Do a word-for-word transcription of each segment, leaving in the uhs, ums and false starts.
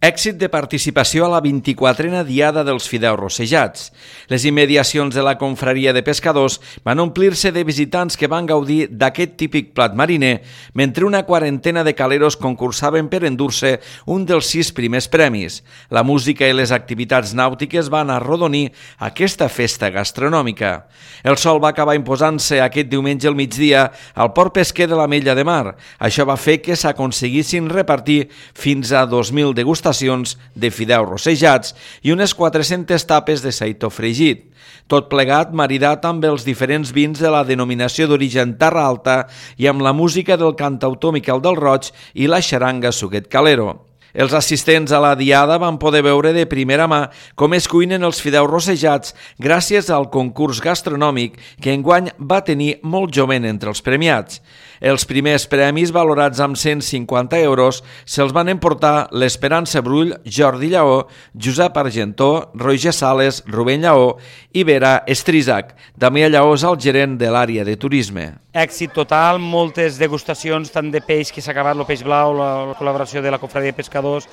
Èxit de participació a la vint-i-quatrena Diada dels Fideus Rossejats. Les immediacions de la confraria de pescadors van omplir-se de visitants que van gaudir d'aquest típic plat mariner, mentre una quarantena de caleros concursaven per endur-se un dels sis primers premis. La música i les activitats nàutiques van arrodonir aquesta festa gastronòmica. El sol va acabar imposant-se aquest diumenge al migdia al port pesquer de l'Ametlla de Mar. Això va fer que s'aconseguissin repartir fins a dos mil degustacions de fideus rossejats i unes quatre-centes tapes de seitó fregit. Tot plegat maridat amb els diferents vins de la denominació d'origen Terra Alta i amb la música del cantautor Miquel del Roig i la xaranga Suquet Calero. Els assistents a la diada van poder veure de primera mà com es cuinen els fideus rossejats gràcies al concurs gastronòmic que enguany va tenir molt jovent entre els premiats. Els primers premis, valorats amb cent cinquanta euros, se'ls van emportar l'Esperança Brull, Jordi Lleó, Josep Argentó, Roger Sales, Rubén Lleó i Vera Estrisac. Damià Lleó és el gerent de l'àrea de turisme. Èxit total, moltes degustacions, tant de peix que s'ha acabat, el peix blau, la col·laboració de la confraria de pescadors,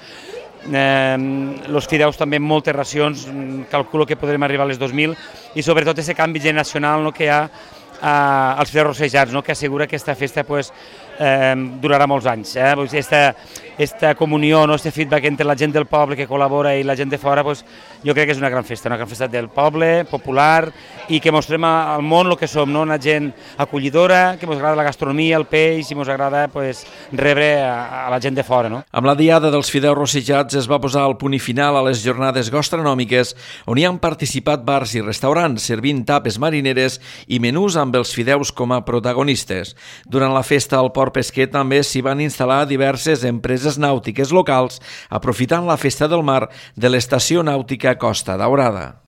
eh, els fideus també, moltes racions, calculo que podrem arribar a les dos mil, i sobretot aquest canvi generacional no, que hi ha eh, als fideus rossejats, no, que assegura que aquesta festa pues, eh, durarà molts anys. Eh? Esta, esta comunió, no, este feedback entre la gent del poble que col·labora i la gent de fora, pues, jo crec que és una gran festa, una gran festa del poble, popular, i que mostrem al món el que som, no? Una gent acollidora, que ens agrada la gastronomia, el peix, i ens agrada pues, rebre a, a la gent de fora. No? Amb la Diada dels Fideus Rossejats es va posar el punt i final a les jornades gastronòmiques on hi han participat bars i restaurants servint tapes marineres i menús amb els fideus com a protagonistes. Durant la festa al port pesquer també s'hi van instal·lar diverses empreses nàutiques locals aprofitant la festa del mar de l'estació nàutica Costa Daurada.